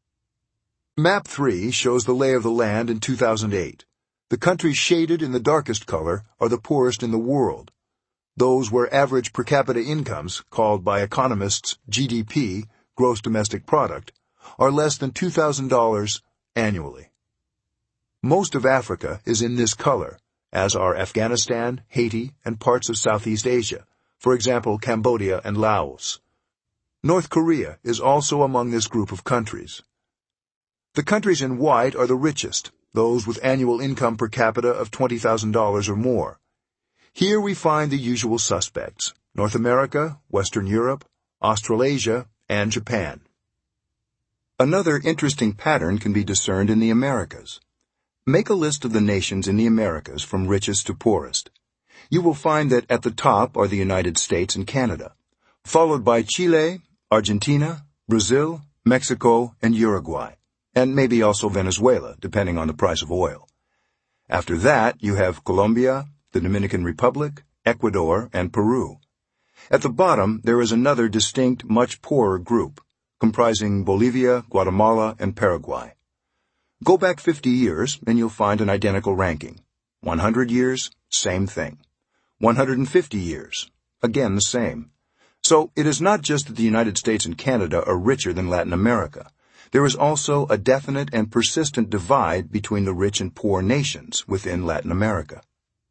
Map three shows the lay of the land in two thousand eight. The countries shaded in the darkest color are the poorest in the world. Those where average per capita incomes, called by economists G D P, gross domestic product, are less than two thousand dollars annually. Most of Africa is in this color, as are Afghanistan, Haiti, and parts of Southeast Asia, for example Cambodia and Laos. North Korea is also among this group of countries. The countries in white are the richest, those with annual income per capita of twenty thousand dollars or more. Here we find the usual suspects: North America, Western Europe, Australasia, and Japan. Another interesting pattern can be discerned in the Americas. Make a list of the nations in the Americas from richest to poorest. You will find that at the top are the United States and Canada, followed by Chile, Argentina, Brazil, Mexico, and Uruguay, and maybe also Venezuela, depending on the price of oil. After that, you have Colombia, the Dominican Republic, Ecuador, and Peru. At the bottom, there is another distinct, much poorer group, comprising Bolivia, Guatemala, and Paraguay. Go back fifty years, and you'll find an identical ranking. one hundred years, same thing. one hundred fifty years, again the same. So it is not just that the United States and Canada are richer than Latin America. There is also a definite and persistent divide between the rich and poor nations within Latin America.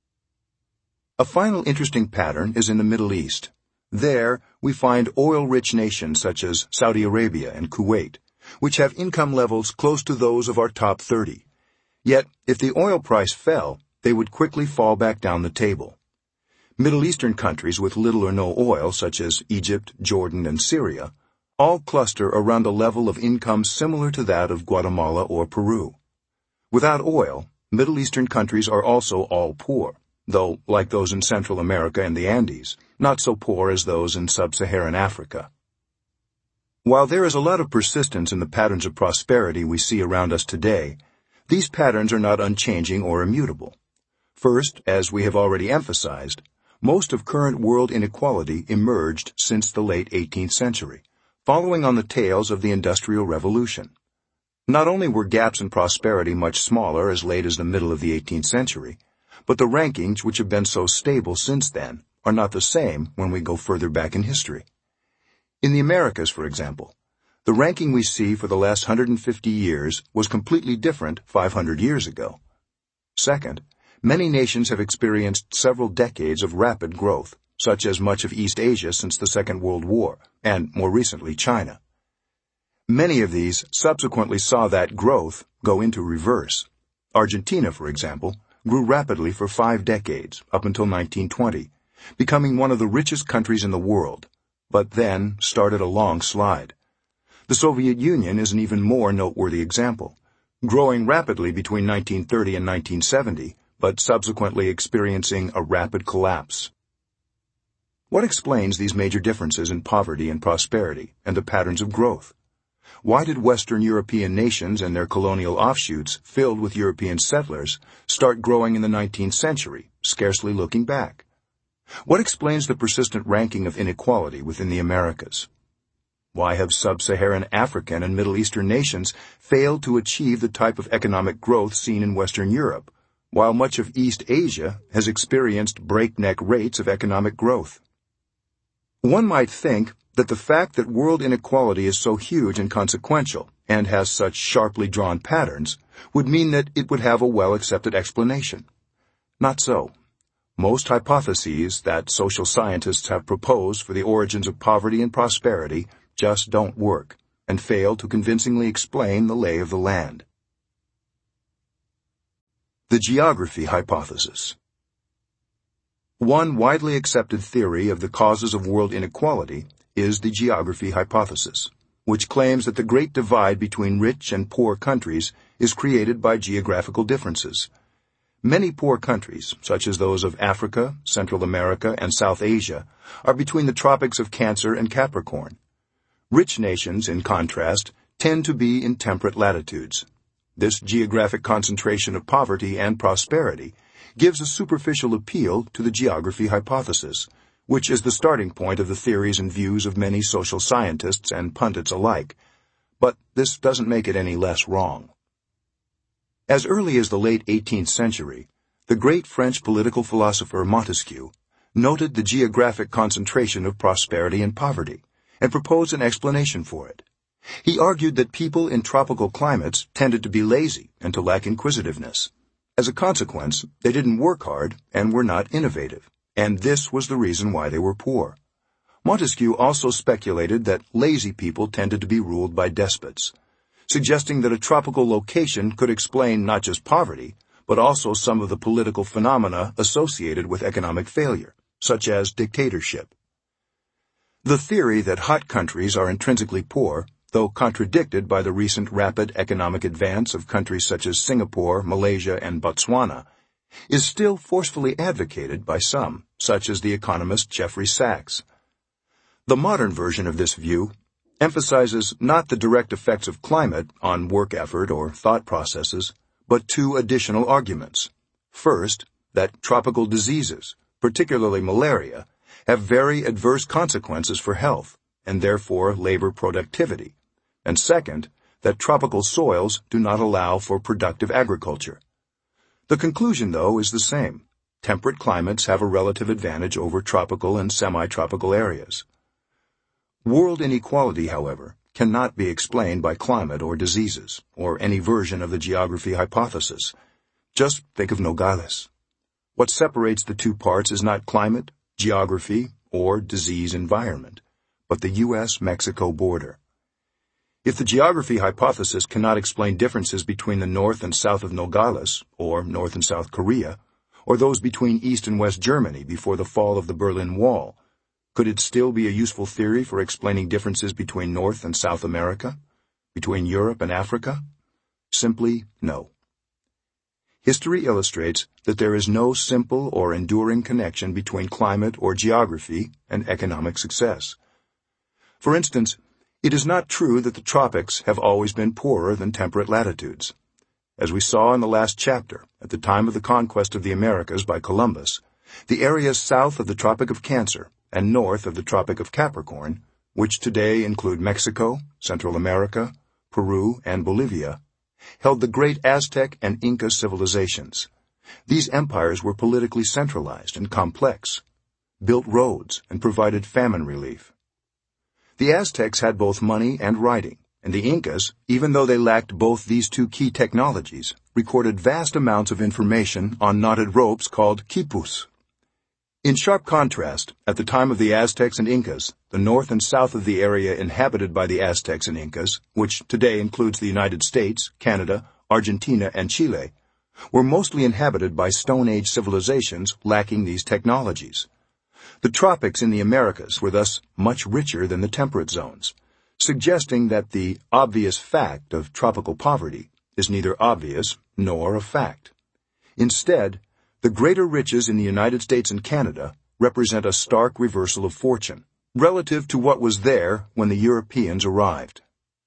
A final interesting pattern is in the Middle East. There, we find oil-rich nations such as Saudi Arabia and Kuwait, which have income levels close to those of our top thirty. Yet, if the oil price fell, they would quickly fall back down the table. Middle Eastern countries with little or no oil, such as Egypt, Jordan, and Syria, all cluster around a level of income similar to that of Guatemala or Peru. Without oil, Middle Eastern countries are also all poor, though, like those in Central America and the Andes, not so poor as those in sub-Saharan Africa. While there is a lot of persistence in the patterns of prosperity we see around us today, these patterns are not unchanging or immutable. First, as we have already emphasized, most of current world inequality emerged since the late eighteenth century, following on the tails of the Industrial Revolution. Not only were gaps in prosperity much smaller as late as the middle of the eighteenth century, but the rankings, which have been so stable since then, are not the same when we go further back in history. In the Americas, for example, The ranking we see for the last one hundred fifty years was completely different five hundred years ago. Second, many nations have experienced several decades of rapid growth, such as much of East Asia since the Second World War, and more recently China. Many of these subsequently saw that growth go into reverse. Argentina, for example, grew rapidly for five decades, up until nineteen twenty, becoming one of the richest countries in the world, but then started a long slide. The Soviet Union is an even more noteworthy example, growing rapidly between nineteen thirty and nineteen seventy, but subsequently experiencing a rapid collapse. What explains these major differences in poverty and prosperity and the patterns of growth? Why did Western European nations and their colonial offshoots, filled with European settlers, start growing in the nineteenth century, scarcely looking back? What explains the persistent ranking of inequality within the Americas? Why have sub-Saharan African and Middle Eastern nations failed to achieve the type of economic growth seen in Western Europe, while much of East Asia has experienced breakneck rates of economic growth? One might think that the fact that world inequality is so huge and consequential, and has such sharply drawn patterns, would mean that it would have a well-accepted explanation. Not so. Most hypotheses that social scientists have proposed for the origins of poverty and prosperity just don't work, and fail to convincingly explain the lay of the land. The geography hypothesis. One widely accepted theory of the causes of world inequality is the geography hypothesis, which claims that the great divide between rich and poor countries is created by geographical differences. Many poor countries, such as those of Africa, Central America, and South Asia, are between the tropics of Cancer and Capricorn. Rich nations, in contrast, tend to be in temperate latitudes. This geographic concentration of poverty and prosperity gives a superficial appeal to the geography hypothesis, which is the starting point of the theories and views of many social scientists and pundits alike. But this doesn't make it any less wrong. As early as the late eighteenth century, the great French political philosopher Montesquieu noted the geographic concentration of prosperity and poverty, and proposed an explanation for it. He argued that people in tropical climates tended to be lazy and to lack inquisitiveness. As a consequence, they didn't work hard and were not innovative, and this was the reason why they were poor. Montesquieu also speculated that lazy people tended to be ruled by despots, suggesting that a tropical location could explain not just poverty, but also some of the political phenomena associated with economic failure, such as dictatorship. The theory that hot countries are intrinsically poor, though contradicted by the recent rapid economic advance of countries such as Singapore, Malaysia, and Botswana, is still forcefully advocated by some, such as the economist Jeffrey Sachs. The modern version of this view emphasizes not the direct effects of climate on work effort or thought processes, but two additional arguments. First, that tropical diseases, particularly malaria, have very adverse consequences for health, and therefore labor productivity. And second, that tropical soils do not allow for productive agriculture. The conclusion, though, is the same. Temperate climates have a relative advantage over tropical and semi-tropical areas. World inequality, however, cannot be explained by climate or diseases, or any version of the geography hypothesis. Just think of Nogales. What separates the two parts is not climate, geography, or disease environment, but the U S Mexico border. If the geography hypothesis cannot explain differences between the north and south of Nogales, or North and South Korea, or those between East and West Germany before the fall of the Berlin Wall, could it still be a useful theory for explaining differences between North and South America, between Europe and Africa? Simply no. History illustrates that there is no simple or enduring connection between climate or geography and economic success. For instance, it is not true that the tropics have always been poorer than temperate latitudes. As we saw in the last chapter, at the time of the conquest of the Americas by Columbus, the areas south of the Tropic of Cancer and north of the Tropic of Capricorn, which today include Mexico, Central America, Peru, and Bolivia, held the great Aztec and Inca civilizations. These empires were politically centralized and complex, built roads, and provided famine relief. The Aztecs had both money and writing, and the Incas, even though they lacked both these two key technologies, recorded vast amounts of information on knotted ropes called quipus. In sharp contrast, at the time of the Aztecs and Incas, the north and south of the area inhabited by the Aztecs and Incas, which today includes the United States, Canada, Argentina, and Chile, were mostly inhabited by Stone Age civilizations lacking these technologies. The tropics in the Americas were thus much richer than the temperate zones, suggesting that the obvious fact of tropical poverty is neither obvious nor a fact. Instead, the greater riches in the United States and Canada represent a stark reversal of fortune, relative to what was there when the Europeans arrived.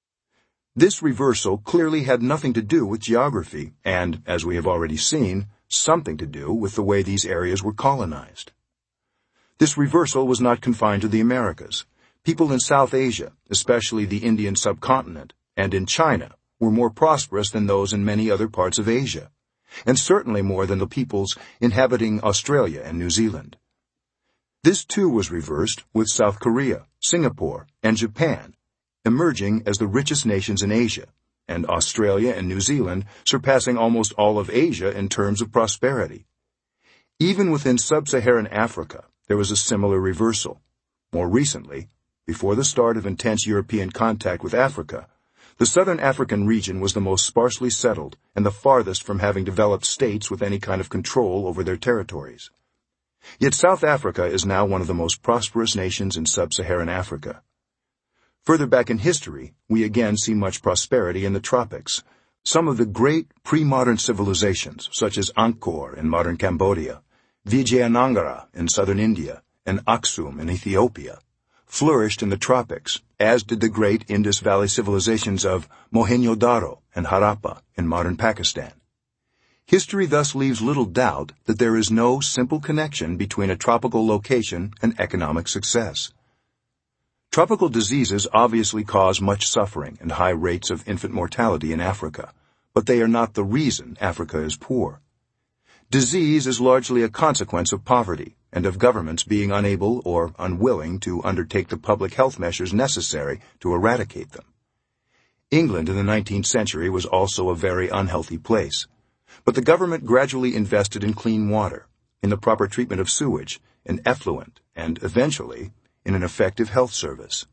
This reversal clearly had nothing to do with geography and, as we have already seen, something to do with the way these areas were colonized. This reversal was not confined to the Americas. People in South Asia, especially the Indian subcontinent, and in China, were more prosperous than those in many other parts of Asia, and certainly more than the peoples inhabiting Australia and New Zealand. This too was reversed with South Korea, Singapore, and Japan, emerging as the richest nations in Asia, and Australia and New Zealand surpassing almost all of Asia in terms of prosperity. Even within sub-Saharan Africa, there was a similar reversal. More recently, before the start of intense European contact with Africa, the southern African region was the most sparsely settled and the farthest from having developed states with any kind of control over their territories. Yet South Africa is now one of the most prosperous nations in sub-Saharan Africa. Further back in history, we again see much prosperity in the tropics. Some of the great pre-modern civilizations, such as Angkor in modern Cambodia, Vijayanagara in southern India, and Aksum in Ethiopia, flourished in the tropics, as did the great Indus Valley civilizations of Mohenjo-Daro and Harappa in modern Pakistan. History thus leaves little doubt that there is no simple connection between a tropical location and economic success. Tropical diseases obviously cause much suffering and high rates of infant mortality in Africa, but they are not the reason Africa is poor. Disease is largely a consequence of poverty and of governments being unable or unwilling to undertake the public health measures necessary to eradicate them. England in the nineteenth century was also a very unhealthy place, but the government gradually invested in clean water, in the proper treatment of sewage, in effluent, and eventually in an effective health service.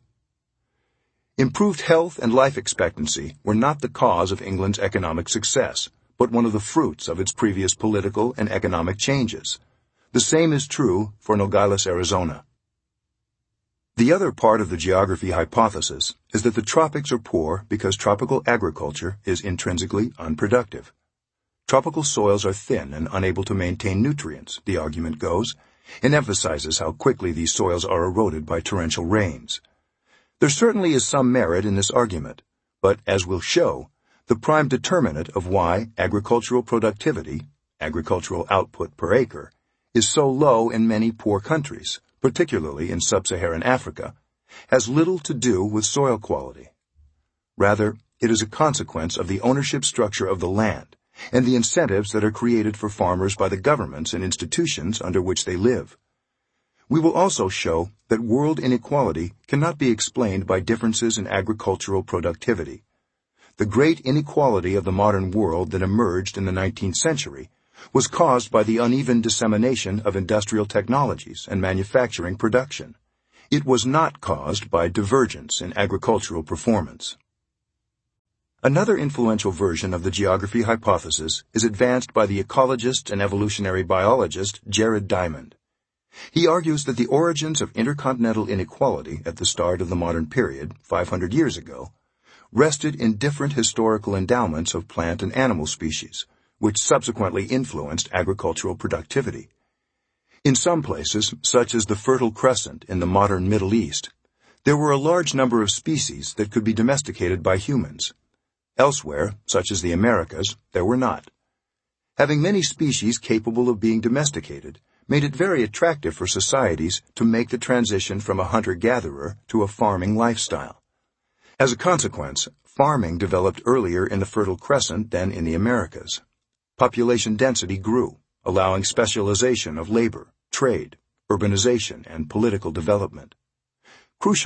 Improved health and life expectancy were not the cause of England's economic success, but one of the fruits of its previous political and economic changes. The same is true for Nogales, Arizona. The other part of the geography hypothesis is that the tropics are poor because tropical agriculture is intrinsically unproductive. Tropical soils are thin and unable to maintain nutrients, the argument goes, and emphasizes how quickly these soils are eroded by torrential rains. There certainly is some merit in this argument, but as we'll show, the prime determinant of why agricultural productivity, agricultural output per acre, is so low in many poor countries, particularly in sub-Saharan Africa, has little to do with soil quality. Rather, it is a consequence of the ownership structure of the land and the incentives that are created for farmers by the governments and institutions under which they live. We will also show that world inequality cannot be explained by differences in agricultural productivity. The great inequality of the modern world that emerged in the nineteenth century was caused by the uneven dissemination of industrial technologies and manufacturing production. It was not caused by divergence in agricultural performance. Another influential version of the geography hypothesis is advanced by the ecologist and evolutionary biologist Jared Diamond. He argues that the origins of intercontinental inequality at the start of the modern period, five hundred years ago, rested in different historical endowments of plant and animal species, which subsequently influenced agricultural productivity. In some places, such as the Fertile Crescent in the modern Middle East, there were a large number of species that could be domesticated by humans. Elsewhere, such as the Americas, there were not. Having many species capable of being domesticated made it very attractive for societies to make the transition from a hunter-gatherer to a farming lifestyle. As a consequence, farming developed earlier in the Fertile Crescent than in the Americas. Population density grew, allowing specialization of labor, trade, urbanization, and political development. Crucially,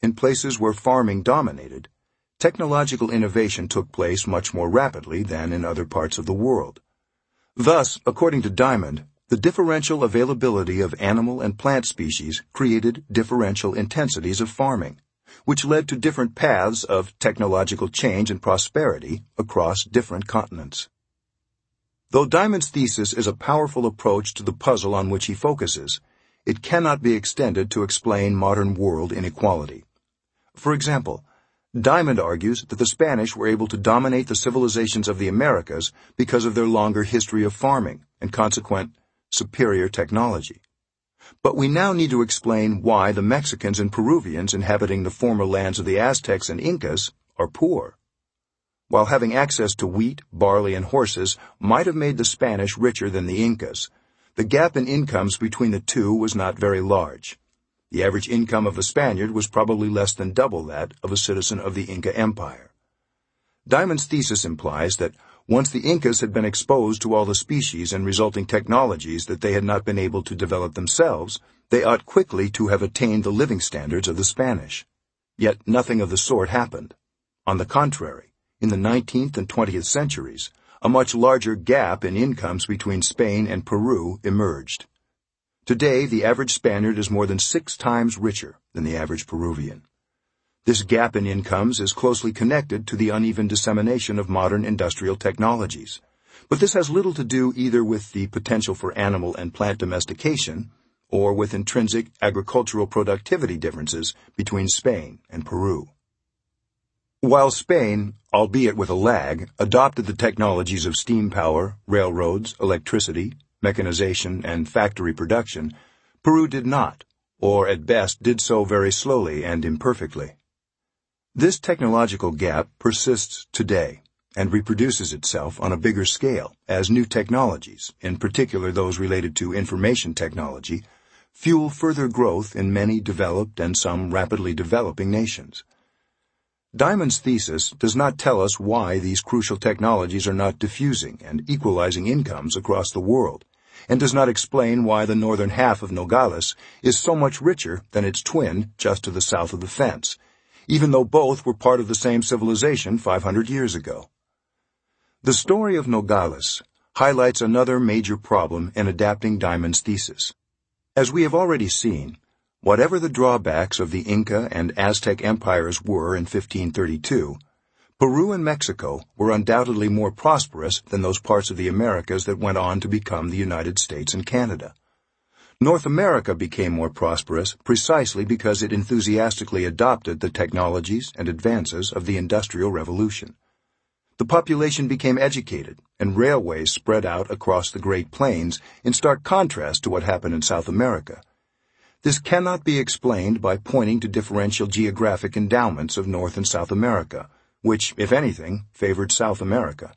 in places where farming dominated, technological innovation took place much more rapidly than in other parts of the world. Thus, according to Diamond, the differential availability of animal and plant species created differential intensities of farming, which led to different paths of technological change and prosperity across different continents. Though Diamond's thesis is a powerful approach to the puzzle on which he focuses, it cannot be extended to explain modern world inequality. For example, Diamond argues that the Spanish were able to dominate the civilizations of the Americas because of their longer history of farming and consequent superior technology. But we now need to explain why the Mexicans and Peruvians inhabiting the former lands of the Aztecs and Incas are poor. While having access to wheat, barley, and horses might have made the Spanish richer than the Incas, the gap in incomes between the two was not very large. The average income of a Spaniard was probably less than double that of a citizen of the Inca Empire. Diamond's thesis implies that once the Incas had been exposed to all the species and resulting technologies that they had not been able to develop themselves, they ought quickly to have attained the living standards of the Spanish. Yet nothing of the sort happened. On the contrary, in the nineteenth and twentieth centuries, a much larger gap in incomes between Spain and Peru emerged. Today, the average Spaniard is more than six times richer than the average Peruvian. This gap in incomes is closely connected to the uneven dissemination of modern industrial technologies. But this has little to do either with the potential for animal and plant domestication or with intrinsic agricultural productivity differences between Spain and Peru. While Spain, albeit with a lag, adopted the technologies of steam power, railroads, electricity, mechanization, and factory production, Peru did not, or at best did so very slowly and imperfectly. This technological gap persists today and reproduces itself on a bigger scale as new technologies, in particular those related to information technology, fuel further growth in many developed and some rapidly developing nations. Diamond's thesis does not tell us why these crucial technologies are not diffusing and equalizing incomes across the world, and does not explain why the northern half of Nogales is so much richer than its twin just to the south of the fence, even though both were part of the same civilization five hundred years ago. The story of Nogales highlights another major problem in adapting Diamond's thesis. As we have already seen, whatever the drawbacks of the Inca and Aztec empires were in fifteen thirty-two, Peru and Mexico were undoubtedly more prosperous than those parts of the Americas that went on to become the United States and Canada. North America became more prosperous precisely because it enthusiastically adopted the technologies and advances of the Industrial Revolution. The population became educated, and railways spread out across the Great Plains in stark contrast to what happened in South America. This cannot be explained by pointing to differential geographic endowments of North and South America, which, if anything, favored South America.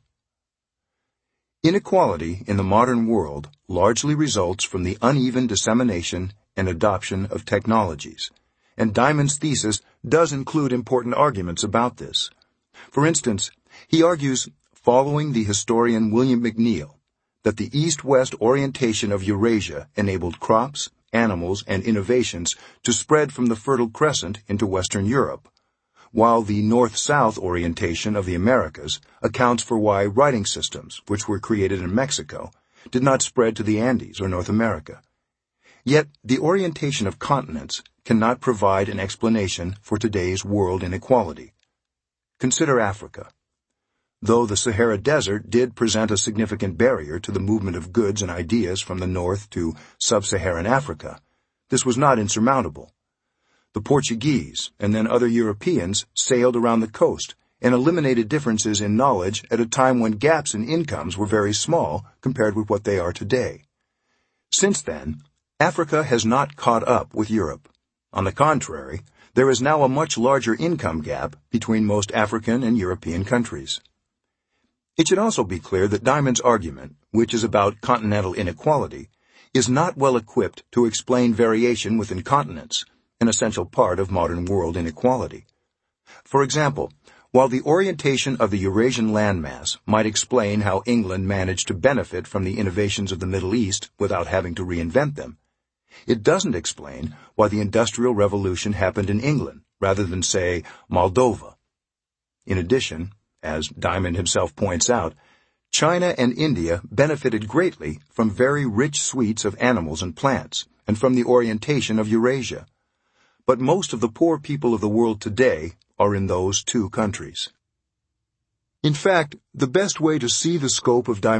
Inequality in the modern world largely results from the uneven dissemination and adoption of technologies, and Diamond's thesis does include important arguments about this. For instance, he argues, following the historian William McNeill, that the east-west orientation of Eurasia enabled crops, animals, and innovations to spread from the Fertile Crescent into Western Europe, while the north-south orientation of the Americas accounts for why writing systems, which were created in Mexico, did not spread to the Andes or North America. Yet, the orientation of continents cannot provide an explanation for today's world inequality. Consider Africa. Though the Sahara Desert did present a significant barrier to the movement of goods and ideas from the north to sub-Saharan Africa, this was not insurmountable. The Portuguese and then other Europeans sailed around the coast and eliminated differences in knowledge at a time when gaps in incomes were very small compared with what they are today. Since then, Africa has not caught up with Europe. On the contrary, there is now a much larger income gap between most African and European countries. It should also be clear that Diamond's argument, which is about continental inequality, is not well equipped to explain variation within continents, an essential part of modern world inequality. For example, while the orientation of the Eurasian landmass might explain how England managed to benefit from the innovations of the Middle East without having to reinvent them, it doesn't explain why the Industrial Revolution happened in England rather than, say, Moldova. In addition, as Diamond himself points out, China and India benefited greatly from very rich suites of animals and plants, and from the orientation of Eurasia. But most of the poor people of the world today are in those two countries. In fact, the best way to see the scope of Diamond's